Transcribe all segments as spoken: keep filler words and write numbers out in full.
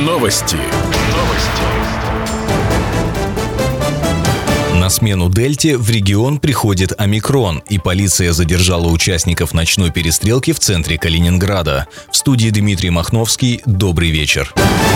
Новости. Новости. На смену «Дельте» в регион приходит «Омикрон», и полиция задержала участников ночной перестрелки в центре Калининграда. В студии Дмитрий Махновский. Добрый вечер.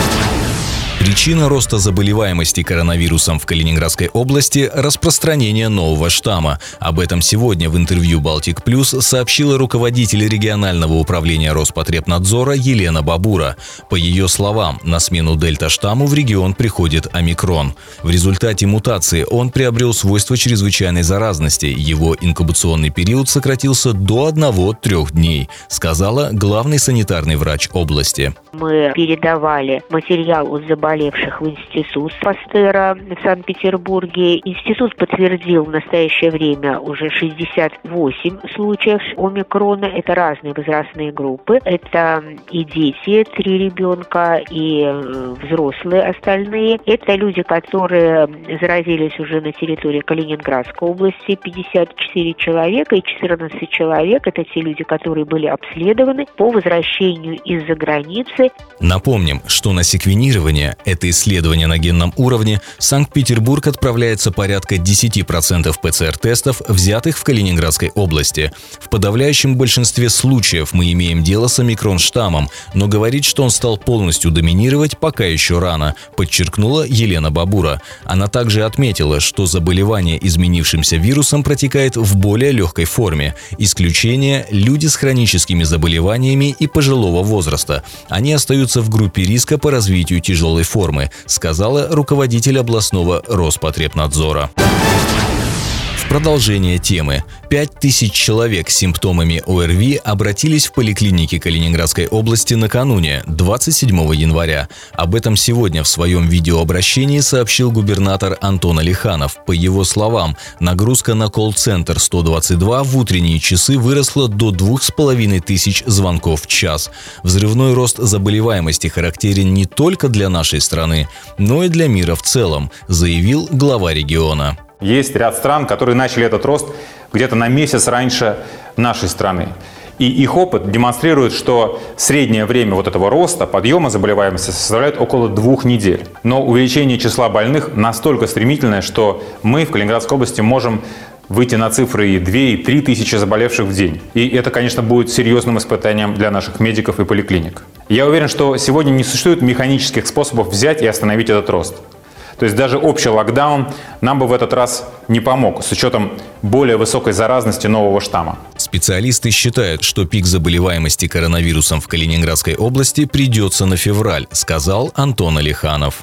Причина роста заболеваемости коронавирусом в Калининградской области – распространение нового штамма. Об этом сегодня в интервью «Балтик Плюс» сообщила руководитель регионального управления Роспотребнадзора Елена Бабура. По ее словам, на смену дельта-штамму в регион приходит «Омикрон». В результате мутации он приобрел свойства чрезвычайной заразности. Его инкубационный период сократился до одного-трех дней, сказала главный санитарный врач области. Мы передавали материал от заболевших в институт Пастера в Санкт-Петербурге. Институт подтвердил в настоящее время уже шестьдесят восемь случаев омикрона. Это разные возрастные группы. Это и дети, три ребенка, и взрослые остальные. Это люди, которые заразились уже на территории Калининградской области, пятьдесят четыре человека, и четырнадцать человек. Это те люди, которые были обследованы по возвращению из-за границы. Напомним, что на секвенирование, это исследование на генном уровне, в Санкт-Петербург отправляется порядка десять процентов ПЦР-тестов, взятых в Калининградской области. В подавляющем большинстве случаев мы имеем дело с омикрон-штаммом, но говорить, что он стал полностью доминировать, пока еще рано, подчеркнула Елена Бабура. Она также отметила, что заболевание изменившимся вирусом протекает в более легкой форме. Исключение – люди с хроническими заболеваниями и пожилого возраста. Они остаются в группе риска по развитию тяжелой формы, сказала руководитель областного Роспотребнадзора. Продолжение темы. Пять тысяч человек с симптомами ОРВИ обратились в поликлиники Калининградской области накануне, двадцать седьмого января. Об этом сегодня в своем видеообращении сообщил губернатор Антон Алиханов. По его словам, нагрузка на колл-центр сто двадцать два в утренние часы выросла до двух с половиной тысяч звонков в час. Взрывной рост заболеваемости характерен не только для нашей страны, но и для мира в целом, заявил глава региона. Есть ряд стран, которые начали этот рост где-то на месяц раньше нашей страны. И их опыт демонстрирует, что среднее время вот этого роста, подъема заболеваемости составляет около двух недель. Но увеличение числа больных настолько стремительное, что мы в Калининградской области можем выйти на цифры и две, и три тысячи заболевших в день. И это, конечно, будет серьезным испытанием для наших медиков и поликлиник. Я уверен, что сегодня не существует механических способов взять и остановить этот рост. То есть даже общий локдаун нам бы в этот раз не помог, с учетом более высокой заразности нового штамма. Специалисты считают, что пик заболеваемости коронавирусом в Калининградской области придется на февраль, сказал Антон Алиханов.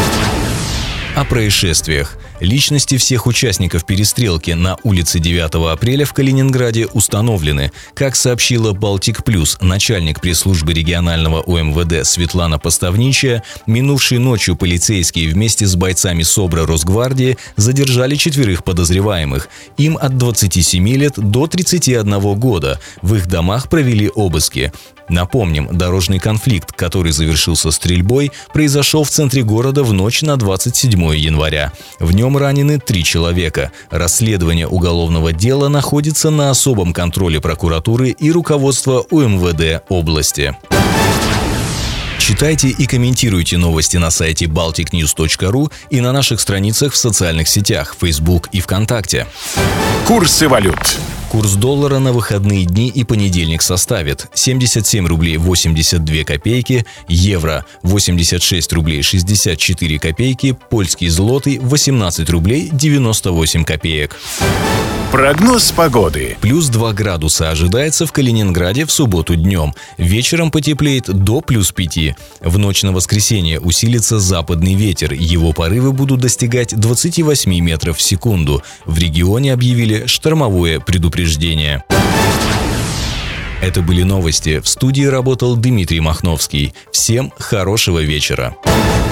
О происшествиях. Личности всех участников перестрелки на улице девятого апреля в Калининграде установлены. Как сообщила «Балтик Плюс», начальник пресс-службы регионального ОМВД Светлана Поставничая, минувшей ночью полицейские вместе с бойцами СОБРа Росгвардии задержали четверых подозреваемых. Им от двадцати семи лет до тридцати одного года. В их домах провели обыски. Напомним, дорожный конфликт, который завершился стрельбой, произошел в центре города в ночь на двадцать седьмое января. В нем ранены три человека. Расследование уголовного дела находится на особом контроле прокуратуры и руководства УМВД области. Читайте и комментируйте новости на сайте балтик ньюс точка ру и на наших страницах в социальных сетях Facebook и ВКонтакте. Курсы валют. Курс доллара на выходные дни и понедельник составит семьдесят семь рублей восемьдесят две копейки, евро восемьдесят шесть рублей шестьдесят четыре копейки, польский злотый восемнадцать рублей девяносто восемь копеек. Прогноз погоды. Плюс два градуса ожидается в Калининграде в субботу днем. Вечером потеплеет до плюс пяти. В ночь на воскресенье усилится западный ветер. Его порывы будут достигать двадцати восьми метров в секунду. В регионе объявили штормовое предупреждение. Это были новости. В студии работал Дмитрий Махновский. Всем хорошего вечера.